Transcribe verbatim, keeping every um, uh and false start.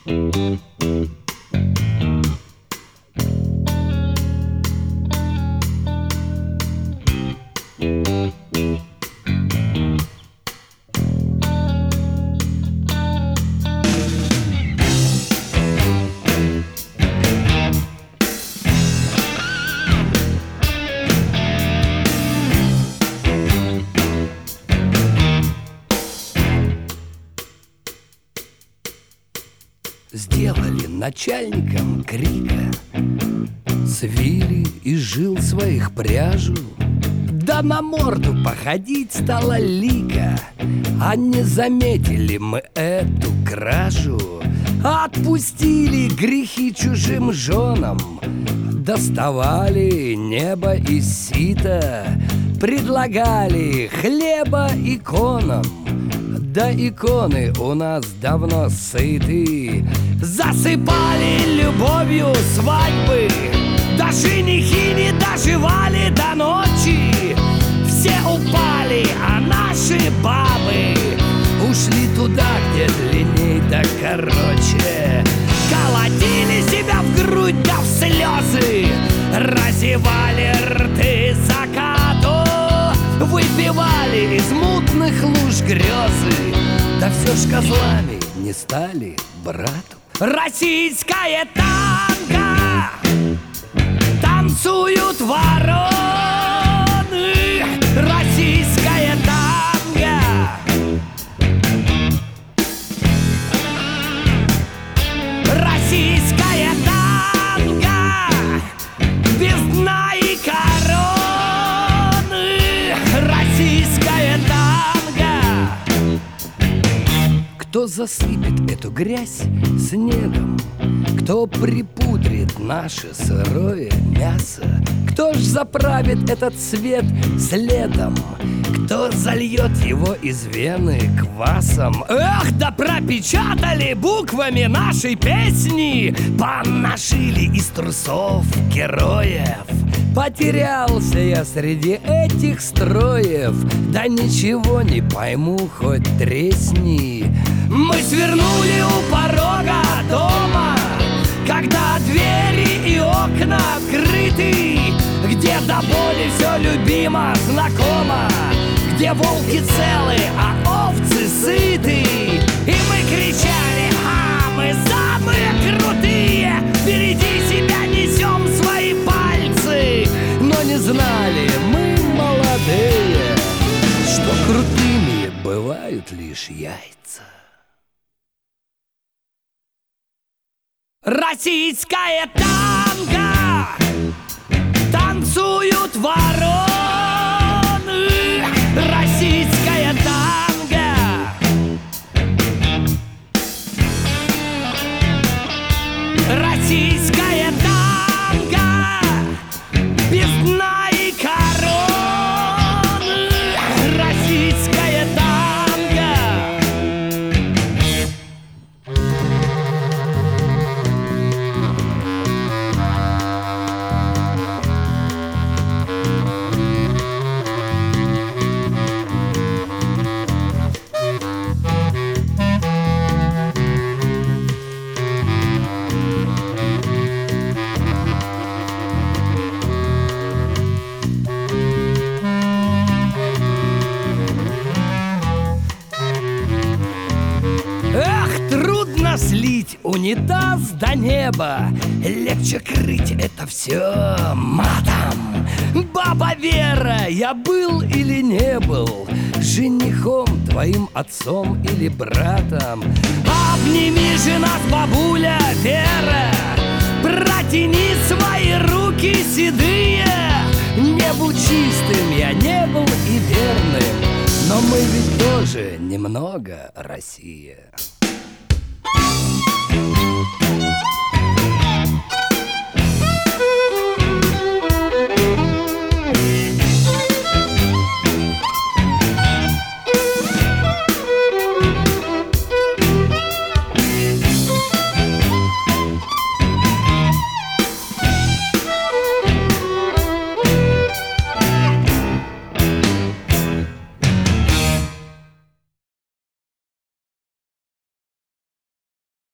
Сделали начальником крика, свили и жил своих пряжу. Да на морду походить стало лика, а не заметили мы эту кражу. Отпустили грехи чужим женам, доставали небо из сита, предлагали хлеба иконам. Да иконы у нас давно сыты, засыпали любовью свадьбы. Да женихи не доживали до ночи, все упали, а наши бабы ушли туда, где длинней да короче. Колотили себя в грудь да в слезы, разевали рты закату, выпивали из мутных луж грезы. Да все ж козлами не стали брату. Российское танго танцуют вороны. Российское танго Российское танго без дна и короны. Российское танго. Кто засыпет эту грязь снегом, кто припудрит наше сырое мясо, кто ж заправит этот цвет следом, кто зальет его из вены квасом. Эх, да пропечатали буквами нашей песни, понашили из трусов героев. Потерялся я среди этих строев, да ничего не пойму, хоть тресни. Мы свернули у порога дома, когда двери и окна открыты, где до боли все любимо, знакомо, где волки целы, а овцы сыты. И мы кричали: а мы самые крутые, впереди себя несем свои пальцы. Но не знали мы, молодые, что крутыми бывают лишь яйца. Российское танго танцуют вороны. Российское танго Российское танго без дна и короны. Российское танго. Слить унитаз до неба, легче крыть это все матом. Баба Вера, я был или не был женихом твоим, отцом или братом? Обними же нас, бабуля Вера, протяни свои руки седые. Не был чистым, я не был и верным, но мы ведь тоже немного Россия.